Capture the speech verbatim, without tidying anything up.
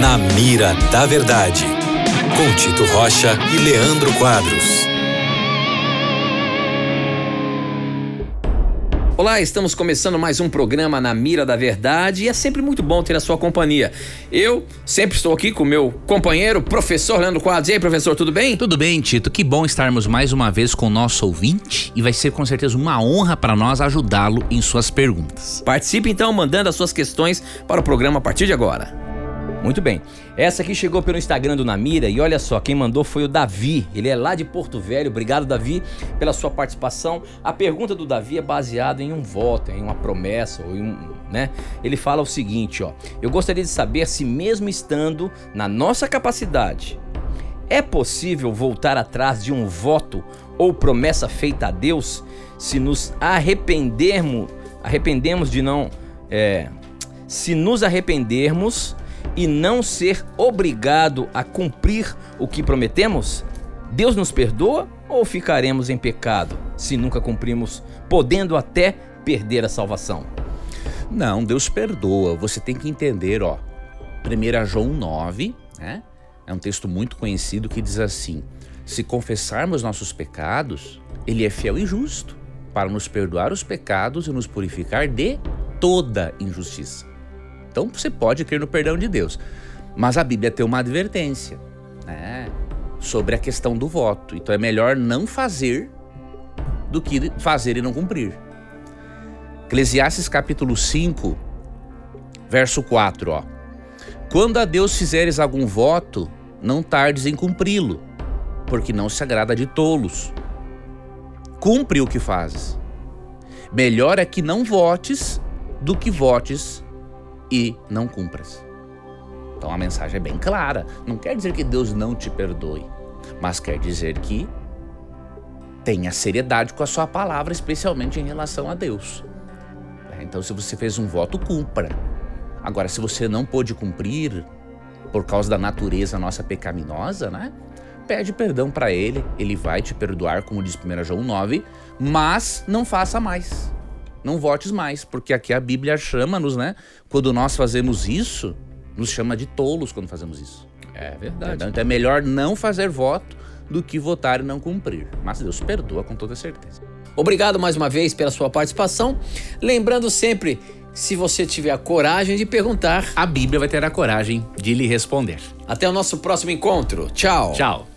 Na Mira da Verdade, com Tito Rocha e Leandro Quadros. Olá, estamos começando mais um programa Na Mira da Verdade e é sempre muito bom ter a sua companhia. Eu sempre estou aqui com o meu companheiro, professor Leandro Quadros. E aí, professor, tudo bem? Tudo bem, Tito. Que bom estarmos mais uma vez com o nosso ouvinte e vai ser com certeza uma honra para nós ajudá-lo em suas perguntas. Participe então mandando as suas questões para o programa a partir de agora. Muito bem, essa aqui chegou pelo Instagram do Na Mira e olha só, quem mandou foi o Davi, ele é lá de Porto Velho. Obrigado, Davi, pela sua participação. A pergunta do Davi é baseada em um voto, em uma promessa, ou em um, né? Ele fala o seguinte, ó: eu gostaria de saber se mesmo estando na nossa capacidade, é possível voltar atrás de um voto ou promessa feita a Deus se nos arrependermos, arrependemos de não, é, se nos arrependermos e não ser obrigado a cumprir o que prometemos? Deus nos perdoa ou ficaremos em pecado se nunca cumprimos, podendo até perder a salvação? Não, Deus perdoa. Você tem que entender, ó, primeiro João nove, né? É um texto muito conhecido que diz assim: se confessarmos nossos pecados, Ele é fiel e justo para nos perdoar os pecados e nos purificar de toda injustiça. Então você pode crer no perdão de Deus, mas a Bíblia tem uma advertência, né, sobre a questão do voto. Então é melhor não fazer do que fazer e não cumprir. Eclesiastes capítulo cinco, verso quatro, ó. Quando a Deus fizeres algum voto, não tardes em cumpri-lo, porque não se agrada de tolos. Cumpre o que fazes. Melhor é que não votes do que votes e não cumpras. Então a mensagem é bem clara. Não quer dizer que Deus não te perdoe, mas quer dizer que tenha seriedade com a sua palavra, especialmente em relação a Deus. Então, se você fez um voto, cumpra. Agora, se você não pôde cumprir por causa da natureza nossa pecaminosa, né? Pede perdão para Ele, Ele vai te perdoar, como diz primeiro João nove, mas não faça mais. Não votes mais, porque aqui a Bíblia chama-nos, né? Quando nós fazemos isso, nos chama de tolos quando fazemos isso. É verdade. Então é melhor não fazer voto do que votar e não cumprir. Mas Deus perdoa com toda certeza. Obrigado mais uma vez pela sua participação. Lembrando sempre, se você tiver a coragem de perguntar, a Bíblia vai ter a coragem de lhe responder. Até o nosso próximo encontro. Tchau. Tchau.